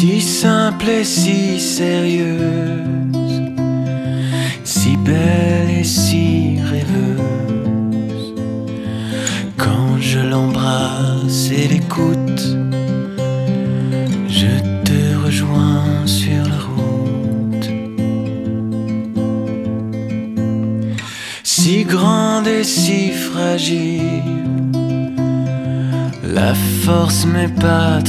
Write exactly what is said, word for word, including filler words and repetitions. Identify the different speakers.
Speaker 1: si simple et si sérieuse, si belle et si rêveuse. Quand je l'embrasse et l'écoute, je te rejoins sur la route. Si grande et si fragile, la force m'est pas